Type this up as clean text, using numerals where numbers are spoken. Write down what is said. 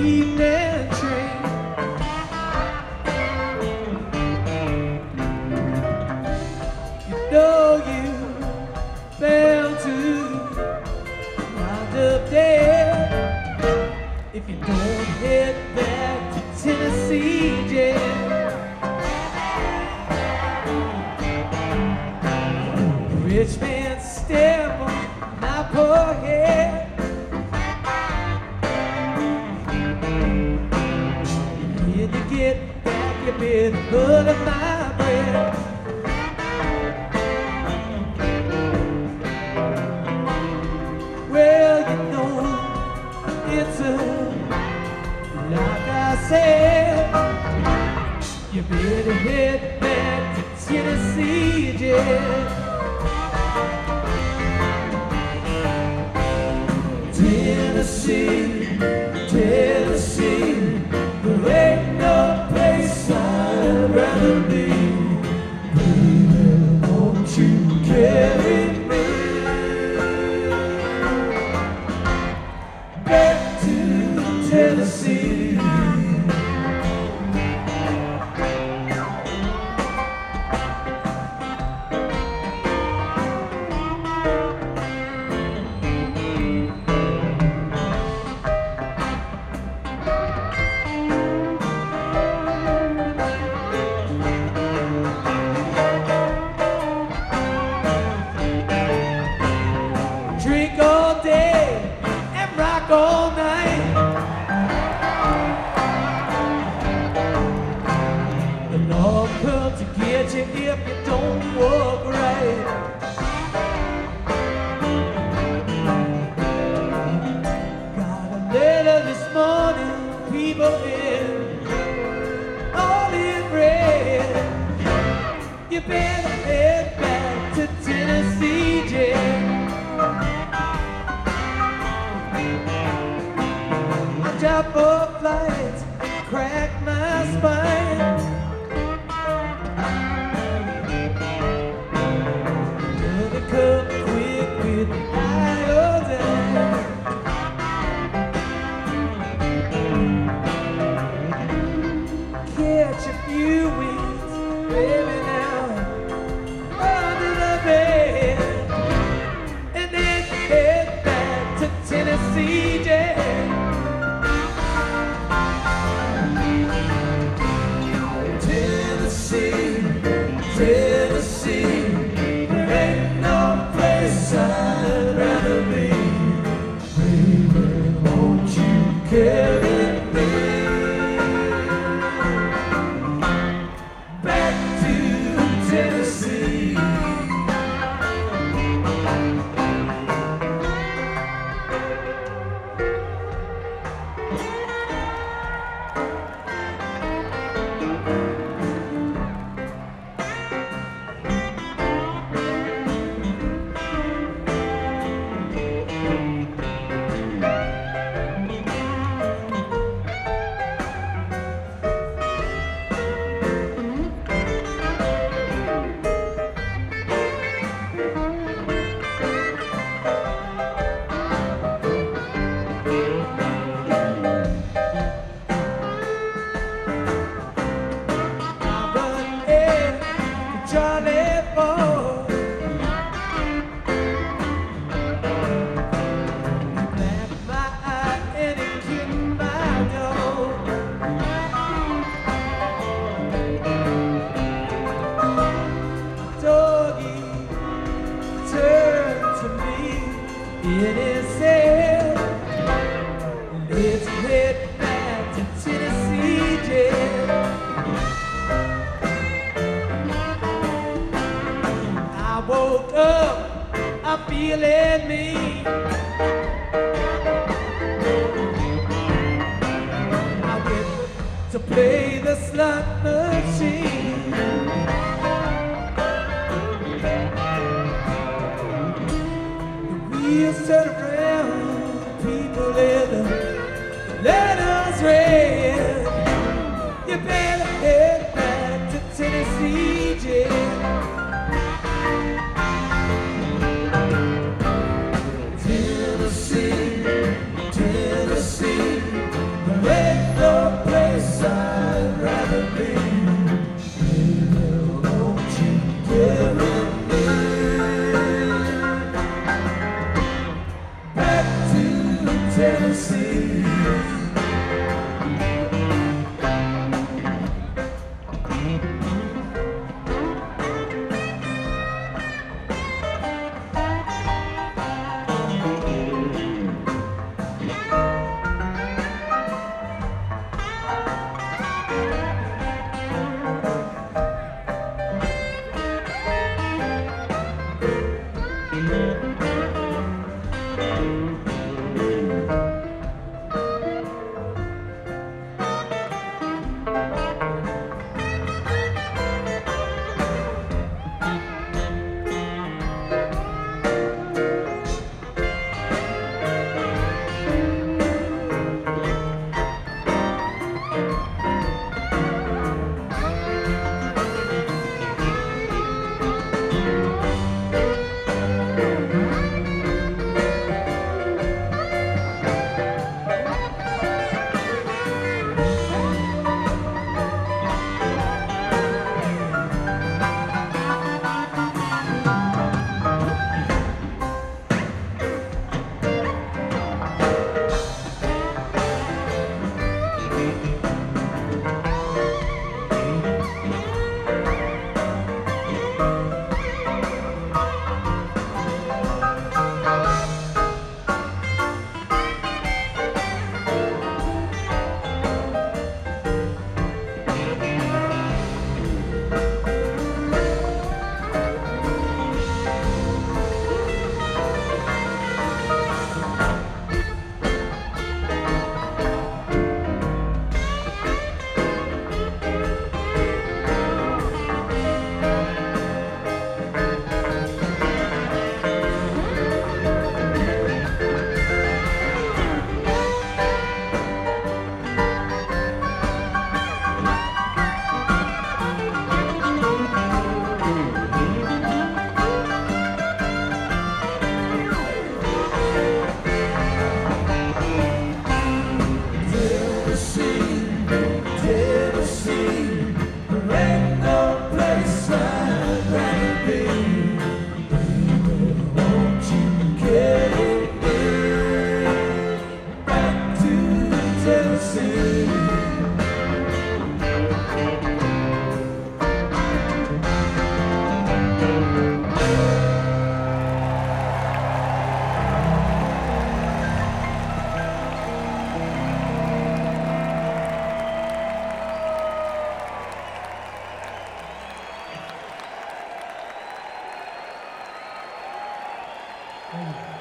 evening train. You know you bound to wind up dead if you don't head back to Tennessee, Jen. Rich man stamp on my poor head. When you get back, you better butter my bread. Well, you know, it's like I said, you better head back to Tennessee, Jen. Tennessee, Tennessee, there ain't no place I'd rather be. Baby, won't you carry me back to Tennessee? Drink all day and rock all night. The law comes to get you if you don't walk right. Got a letter this morning, people in all in red. You better head back to Tennessee, Jen. Job for flights, crack my spine. Gonna come quick with iodine. Catch a few wings, baby, now under the bed, and then head back to Tennessee, Jen. Tennessee, there ain't no place I'd rather be. Baby, won't you carry me back to Tennessee? Charlie boy, he blacked my eye and he kicked my door. Doggy turned to me and he said, let's head back to Tennessee, Jen. I woke up, I'm feeling mean. I went to play the slot machine. The wheels turn around, people in the letters read. You better head back to Tennessee, Jen. Tennessee, Tennessee, Thank you.